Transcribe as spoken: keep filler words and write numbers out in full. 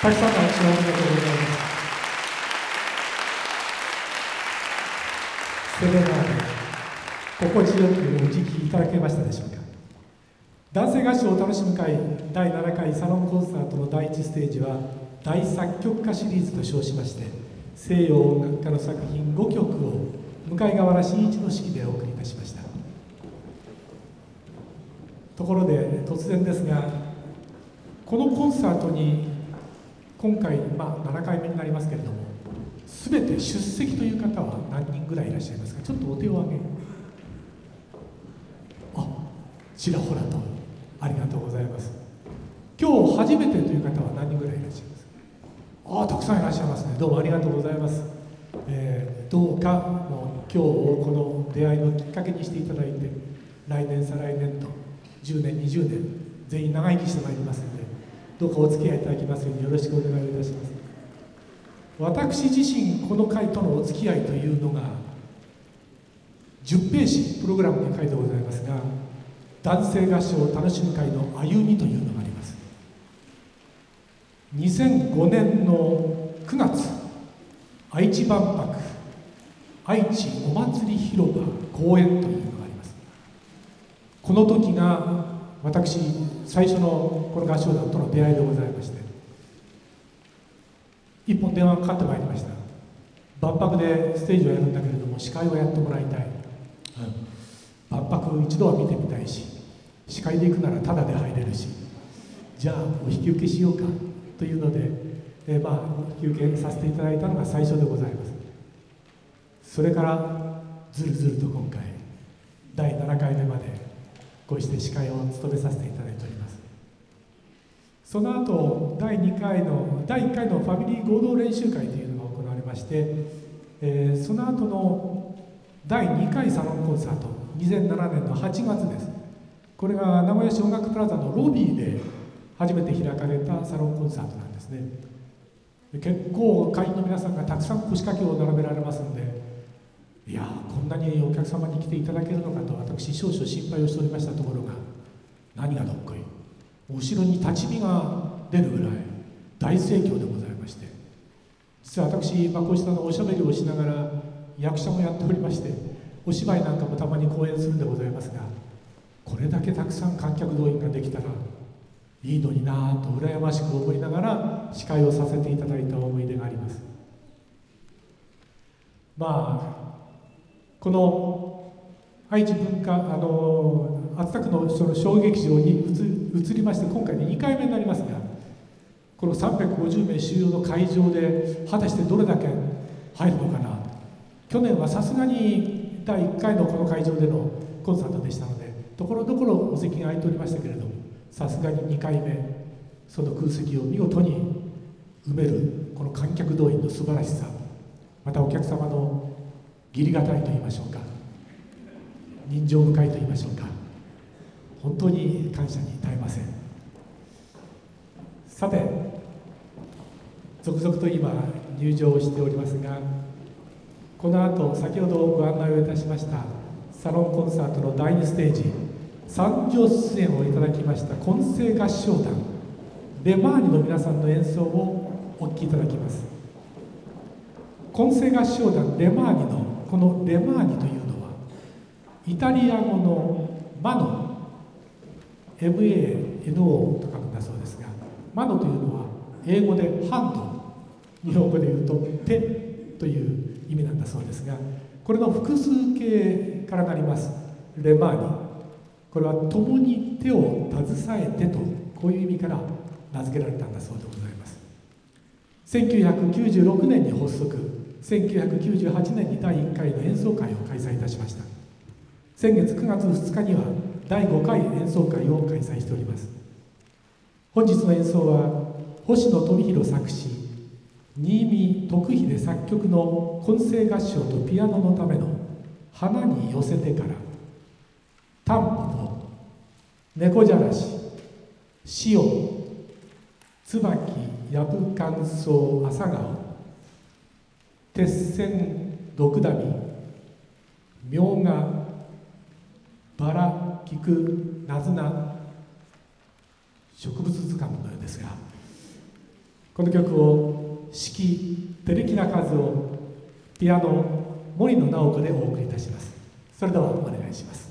たくさんの拍手をありがとうございます。それでは心地よくお聴きいただけましたでしょうか。男性合唱を楽しむ会だいななかいサロンコンサートのだいいちステージは大作曲家シリーズと称しまして、西洋音楽家の作品ごきょくを向河原慎一の指揮でお送りいたしました。ところで突然ですが、このコンサートに今回、まあ、ななかいめになりますけれども、すべて出席という方は何人ぐらいいらっしゃいますか。ちょっとお手を挙げ。あ、ちらほらとありがとうございます。今日初めてという方は何人ぐらいいらっしゃいますか。ああ、たくさんいらっしゃいますね。どうもありがとうございます。えー、どうかもう今日をこの出会いのきっかけにしていただいて、来年再来年とじゅうねんにじゅうねん全員長生きしてまいりますので、どうかお付き合いいただきますようによろしくお願いをいたします。私自身この会とのお付き合いというのがじゅっページプログラムに書いてございますが、男性合唱を楽しむ会の歩みというのがあります。にせんごねんのくがつ、愛知万博愛知お祭り広場公演というのがあります。この時が私最初のこの合唱団との出会いでございまして、一本電話がかかってまいりました。万博でステージをやるんだけれども司会をやってもらいたい、うん、万博一度は見てみたいし、司会で行くならタダで入れるし、じゃあお引き受けしようかというので、えー、まあお引き受けさせていただいたのが最初でございます。それからずるずると今回だいななかいめまでこうして司会を務めさせていただいております。その後だいにかいのだいいっかいのファミリー合同練習会というのが行われまして、えー、その後のだいにかいサロンコンサートにせんななねんのはちがつです。これが名古屋市音楽プラザのロビーで初めて開かれたサロンコンサートなんですね。結構会員の皆さんがたくさん腰掛けを並べられますので、いやこんなにお客様に来ていただけるのかと私少々心配をしておりましたところが、何がどっこい、後ろに立ち見が出るぐらい大盛況でございまして、実は私、まあ、こうしたのおしゃべりをしながら役者もやっておりまして、お芝居なんかもたまに公演するんでございますが、これだけたくさん観客動員ができたらいいのになぁと羨ましく思いながら司会をさせていただいた思い出があります。まあこの愛知文化、あの熱田区のその小劇場に移りまして、今回でにかいめになりますが、このさんびゃくごじゅうめい収容の会場で果たしてどれだけ入るのかな。去年はさすがにだいいっかいのこの会場でのコンサートでしたので、ところどころお席が空いておりましたけれども、さすがににかいめその空席を見事に埋めるこの観客動員の素晴らしさ、またお客様の義理がたいと言いましょうか、人情深いと言いましょうか、本当に感謝に堪えません。さて、続々と今入場しておりますが、この後先ほどご案内をいたしましたサロンコンサートのだいにステージ、参上出演をいただきました混声合唱団レマーニの皆さんの演奏をお聴きいただきます。混声合唱団レマーニのこのレマーニというのはイタリア語のマノ エムエーエヌオー と書くんだそうですが、マノというのは英語でハンド、日本語で言うと手という意味なんだそうですが、これの複数形からなりますレマーニ、これは共に手を携えてと、こういう意味から名付けられたんだそうでございます。せんきゅうひゃくきゅうじゅうろくねんに発足、せんきゅうひゃくきゅうじゅうはちねんにだいいっかいの演奏会を開催いたしました。先月くがつふつかにはだいごかい演奏会を開催しております。本日の演奏は星野富弘作詞、新見徳秀作曲の混声合唱とピアノのための花に寄せてから、タンポポ、猫じゃらし、潮、椿、やぶ乾燥、朝顔、鉄線、毒ダミ、みょうが、バラ、菊、ナズナ、植物図鑑のようですが、 この曲を指揮照木中和夫、ピアノ森野直子でお送りいたします。それではお願いします。